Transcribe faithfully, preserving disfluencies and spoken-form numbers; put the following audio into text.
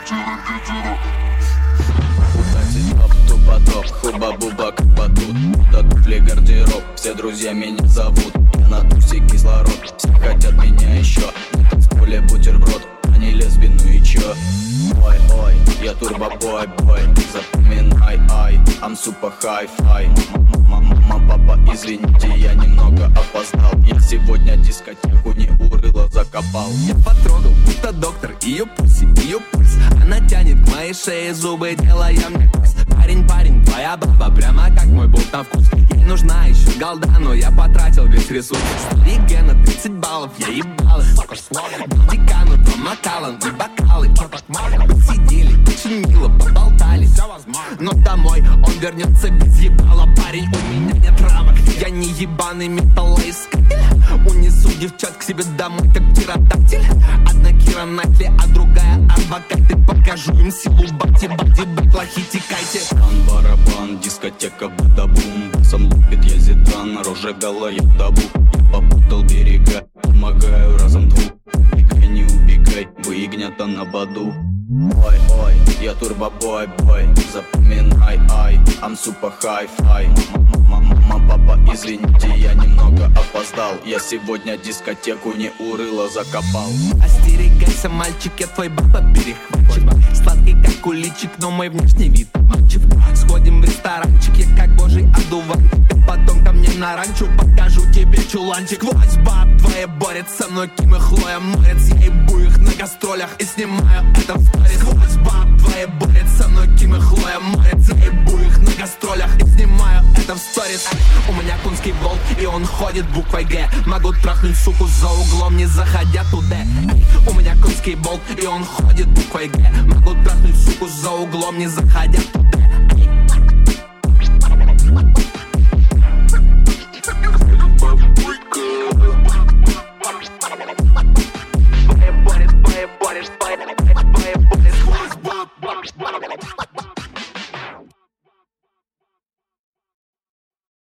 Топ, хуба-буба, как батут. Да туфли, гардероб, все друзья меня зовут. Я на тусе кислород, все хотят меня еще. На танцполе бутерброд, они лесби, ну и чё? Ой, ой, я турбо-бой, бой, запоминай, ай, I'm super hi-fi. Мама, папа, извините, я немного опоздал. Я сегодня дискотеку не урыло закопал. Я потрогал, будто доктор, ее пульси, ее пульс. Она тянет к моей шее зубы, делая мне курс. Парень, парень, твоя баба, прямо как мой болт на вкус. Ей нужна еще голда, но я потратил весь ресурс. Старик на тридцать баллов, я ебал их. Был декану, Том Маккаллан и бокалы. Посидели, очень мило поболтали. Но домой он вернется без ебала. Парень, у меня нет рамок, я не ебаный металлоискатель. Унесу девчат к себе домой, как птеродактиль. Одна Кира Найтли, а другая адвокаты. Покажу им силу бати, бати, бэклахи, текайте. Барабан, дискотека, бада-бум. Басом лупит я зидан, рожа гала, я табу. Я попутал берега, помогаю разом двум. Убегай, не убегай, выгнята на баду. Ой, ой, я турбо-бой, бой, запоминай, ай, I'm super hi-fi. Мама, папа, извините, я немного опоздал. Я сегодня дискотеку не урыло закопал. Остерегайся, мальчик, я твой баба перехватчик. Сладкий как куличик, но мой внешний вид обманчив. Сходим в ресторанчик, я как божий одуван. Ты потом ко мне на ранчо, покажу тебе чуланчик. Сквозь баб твои борются, но Ким и Хлоя морец. Я ебу их на гастролях и снимаю это в сторис. Сквозь баб твои борются, но Ким и Хлоя морец. Я ебу их на гастролях и снимаю это в сторис. У меня конский болт, и он ходит буквой Г. Могу трахнуть суку за углом, не заходя туда. У меня конский болт, и он ходит буквой Г. Могу трахнуть суку за углом, не заходя туда.